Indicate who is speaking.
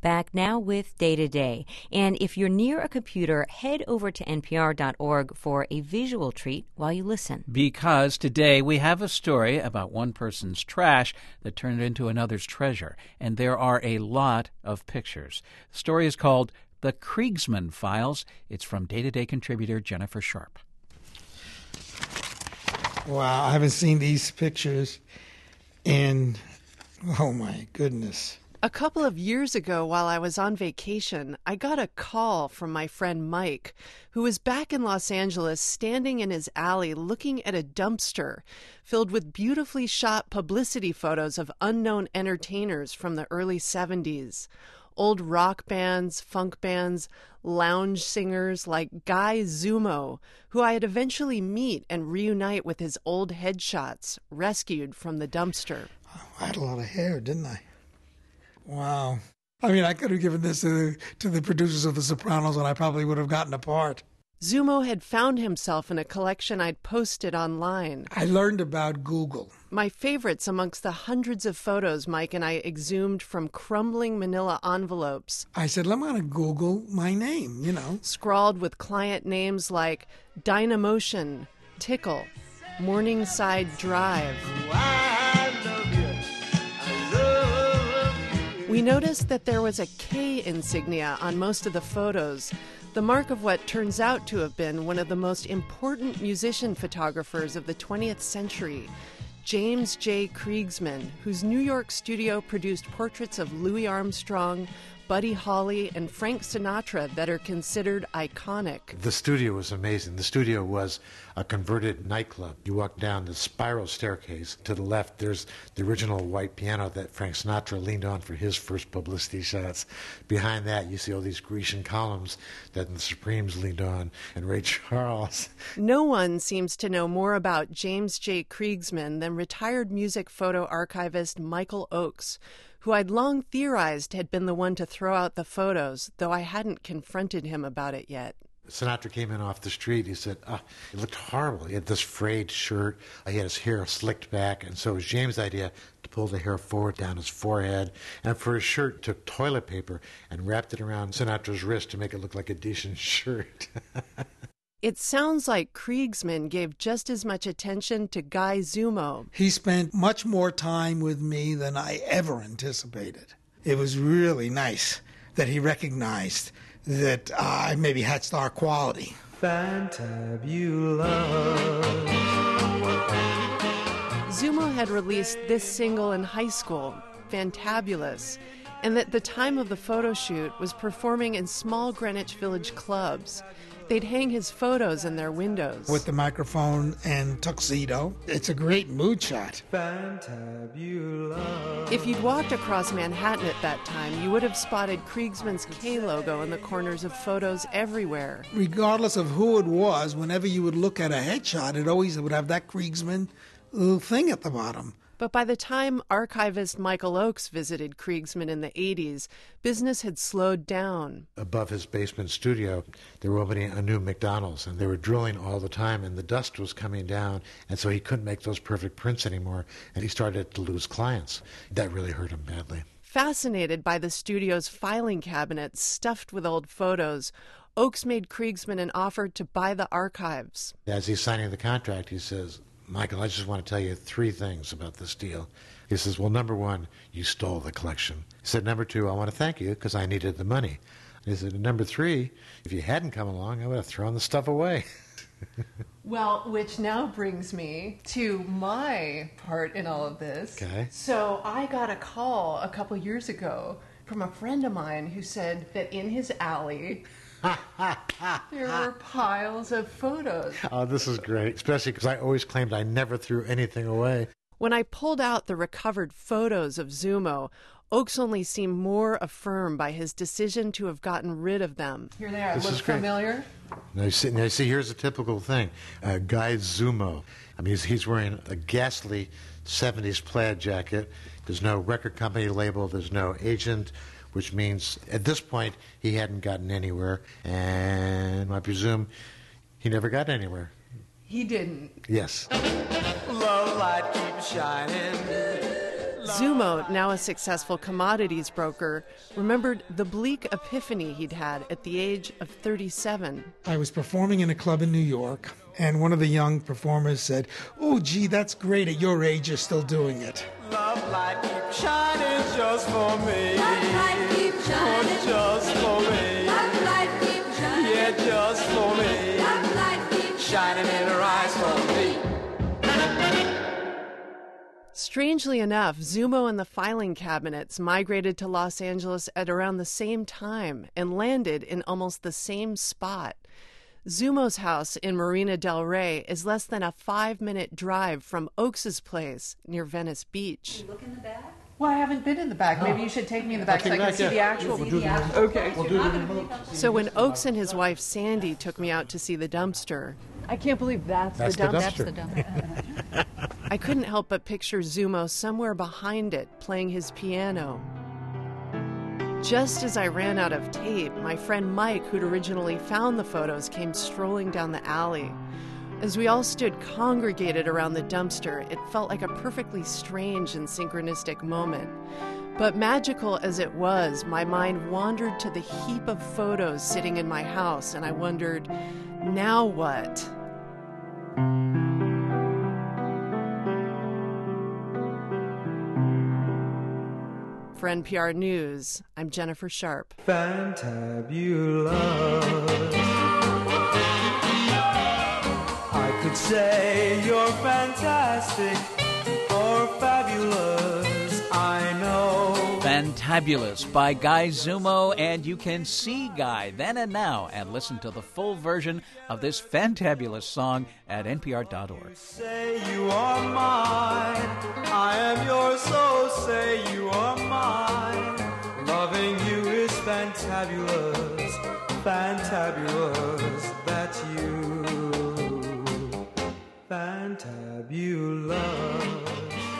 Speaker 1: Back now with Day to Day. And if you're near a computer, head over to npr.org for a visual treat while you listen.
Speaker 2: Because today we have a story about one person's trash that turned into another's treasure. And there are a lot of pictures. The story is called The Kriegsman Files. It's from Day to Day contributor Jennifer Sharp.
Speaker 3: Wow, I haven't seen these pictures in, oh my goodness.
Speaker 4: A couple of years ago, while I was on vacation, I got a call from my friend Mike, who was back in Los Angeles standing in his alley looking at a dumpster filled with beautifully shot publicity photos of unknown entertainers from the early 70s. Old rock bands, funk bands, lounge singers like Guy Zumo, who I had eventually meet and reunite with his old headshots, rescued from the dumpster.
Speaker 3: I had a lot of hair, didn't I? Wow. I mean, I could have given this to the producers of The Sopranos and I probably would have gotten a part.
Speaker 4: Zumo had found himself in a collection I'd posted online.
Speaker 3: I learned about Google.
Speaker 4: My favorites amongst the hundreds of photos Mike and I exhumed from crumbling manila envelopes.
Speaker 3: I said, I'm going to Google my name,
Speaker 4: Scrawled with client names like Dynamotion, Tickle, Morningside Drive. We noticed that there was a K insignia on most of the photos, the mark of what turns out to have been one of the most important musician photographers of the 20th century, James J. Kriegsman, whose New York studio produced portraits of Louis Armstrong, Buddy Holly, and Frank Sinatra that are considered iconic.
Speaker 5: The studio was amazing. The studio was a converted nightclub. You walk down the spiral staircase. To the left, there's the original white piano that Frank Sinatra leaned on for his first publicity shots. Behind that, you see all these Grecian columns that the Supremes leaned on, and Ray Charles.
Speaker 4: No one seems to know more about James J. Kriegsman than retired music photo archivist Michael Oakes, who I'd long theorized had been the one to throw out the photos, though I hadn't confronted him about it yet.
Speaker 5: Sinatra came in off the street. He said, it looked horrible. He had this frayed shirt. He had his hair slicked back. And so it was James' idea to pull the hair forward down his forehead. And for his shirt, took toilet paper and wrapped it around Sinatra's wrist to make it look like a decent shirt.
Speaker 4: It sounds like Kriegsman gave just as much attention to Guy Zumo.
Speaker 3: He spent much more time with me than I ever anticipated. It was really nice that he recognized that I maybe had star quality.
Speaker 6: Fantabulous.
Speaker 4: Zumo had released this single in high school, Fantabulous, and at the time of the photo shoot was performing in small Greenwich Village clubs. They'd hang his photos in their windows.
Speaker 3: With the microphone and tuxedo. It's a great mood shot.
Speaker 6: Fantabulous.
Speaker 4: If you'd walked across Manhattan at that time, you would have spotted Kriegsman's K logo in the corners of photos everywhere.
Speaker 3: Regardless of who it was, whenever you would look at a headshot, it always would have that Kriegsman little thing at the bottom.
Speaker 4: But by the time archivist Michael Oakes visited Kriegsman in the 80s, business had slowed down.
Speaker 5: Above his basement studio, they were opening a new McDonald's, and they were drilling all the time, and the dust was coming down, and so he couldn't make those perfect prints anymore, and he started to lose clients. That really hurt him badly.
Speaker 4: Fascinated by the studio's filing cabinets stuffed with old photos, Oakes made Kriegsman an offer to buy the archives.
Speaker 5: As he's signing the contract, he says, Michael, I just want to tell you 3 things about this deal. He says, well, number 1, you stole the collection. He said, number 2, I want to thank you because I needed the money. And he said, number 3, if you hadn't come along, I would have thrown the stuff away.
Speaker 4: Well, which now brings me to my part in all of this.
Speaker 5: Okay.
Speaker 4: So I got a call a couple years ago from a friend of mine who said that in his alley there were piles of photos.
Speaker 5: Oh, this is great, especially because I always claimed I never threw anything away.
Speaker 4: When I pulled out the recovered photos of Zumo, Oakes only seemed more affirmed by his decision to have gotten rid of them. Here they are.
Speaker 5: This
Speaker 4: Look
Speaker 5: is great.
Speaker 4: familiar?
Speaker 5: Now, see, here's a typical thing. Guy Zumo. I mean, he's wearing a ghastly 70s plaid jacket. There's no record company label. There's no agent, which means at this point he hadn't gotten anywhere. And I presume he never got anywhere.
Speaker 4: He didn't.
Speaker 5: Yes.
Speaker 6: Love light keeps shining.
Speaker 4: Zumo, now a successful commodities broker, remembered the bleak epiphany he'd had at the age of 37.
Speaker 3: I was performing in a club in New York, and one of the young performers said, "Oh, gee, that's great. At your age, you're still doing it."
Speaker 6: Love light keep shining just for me.
Speaker 7: Love light keep shining.
Speaker 6: Oh, just for me.
Speaker 7: Love light keep shining.
Speaker 6: Yeah, just for me.
Speaker 7: Love light keep
Speaker 6: Shining in her eyes for me.
Speaker 4: Strangely enough, Zumo and the filing cabinets migrated to Los Angeles at around the same time and landed in almost the same spot. Zumo's house in Marina del Rey is less than a 5-minute drive from Oakes's place near Venice Beach.
Speaker 7: Look in the back.
Speaker 8: Well, I haven't been in the back. Maybe you should take me in the back so I can see the actual. Okay.
Speaker 4: So when Oakes and his wife Sandy took me out to see the dumpster,
Speaker 8: I can't believe that's the dumpster.
Speaker 4: I couldn't help but picture Zumo somewhere behind it, playing his piano. Just as I ran out of tape, my friend Mike, who'd originally found the photos, came strolling down the alley. As we all stood congregated around the dumpster, it felt like a perfectly strange and synchronistic moment. But magical as it was, my mind wandered to the heap of photos sitting in my house, and I wondered, now what? For NPR News, I'm Jennifer Sharp.
Speaker 6: Fantabulous. I could say you're fantastic or fabulous. I know.
Speaker 2: Fantabulous by Guy Zumo, and you can see Guy then and now and listen to the full version of this fantabulous song at npr.org.
Speaker 6: Say you are mine, I am yours, so say you are mine. Loving you is fantabulous, fantabulous, that's you. Fantabulous.